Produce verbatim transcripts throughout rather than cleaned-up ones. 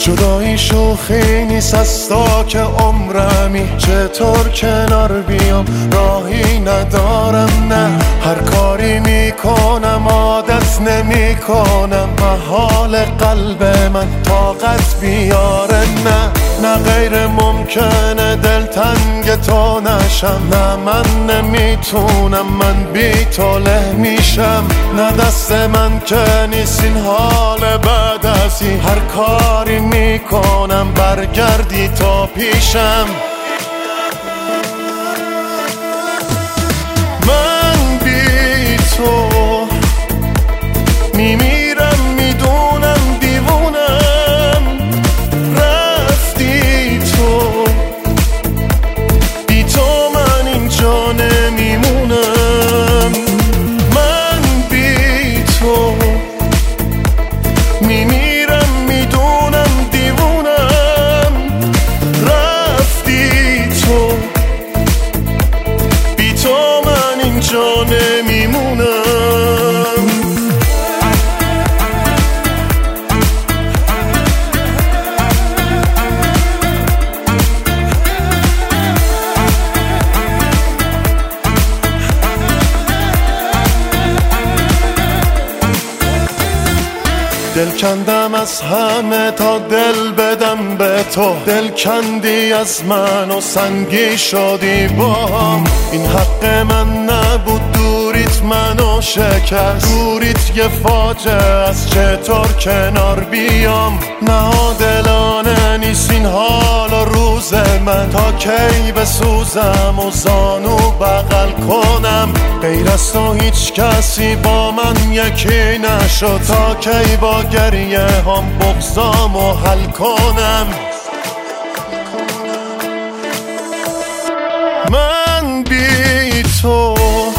جدایی شوخی نیست از تا که عمرمی، چطور کنار بیام راهی ندارم. نه هر کاری میکنم عادت نمی کنم، محال قلب من طاقت بیاره. نه نه غیر ممکنه دلتنگ تو نشم، نه من نمیتونم من بی تو له میشم. نه دست من که نیست این حال بعد از این، هر کاری میکنم برگردی تا پیشم. من بی تو میمیرم، میدونم دیوونم، رفتی تو، بی تو من اینجا نمیمونم. من بی تو میمیرم، میدونم دیوونم، رفتی تو، بی تو من اینجا نمیمونم. دل کندم از همه تا دل بدم به تو، دل کندی از من و سنگی شدی باهم. این حق من نبود، دوریت منو شکست، دوریت یه فاجعه از، چطور کنار بیام. نادلانه نیست این حال و روز من، تا کی بسوزم و زانو بغل کنم. غیر از تو هیچ کسی با من یکی نشد، تا کی با گریه هم بغضامو حل کنم. من بی تو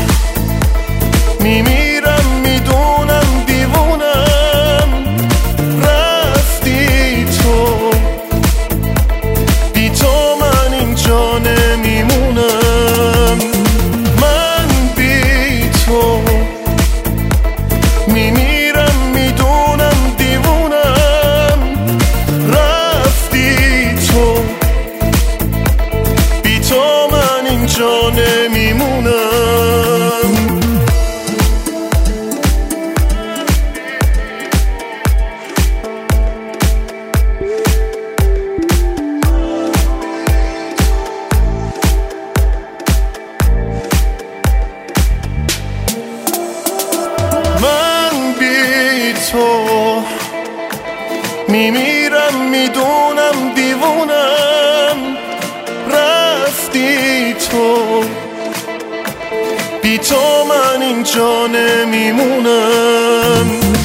میمیرم، میدونم دیوونم، رفتی تو، بی تو من اینجا نمیمونم. من بی تو میمیرم، میدونم دیوونم، رفتی تو، بی تو من اینجا نمیمونم. من بی تو میمیرم، میدونم دیوونم، رفتی تو، بی تو من اینجا نمیمونم.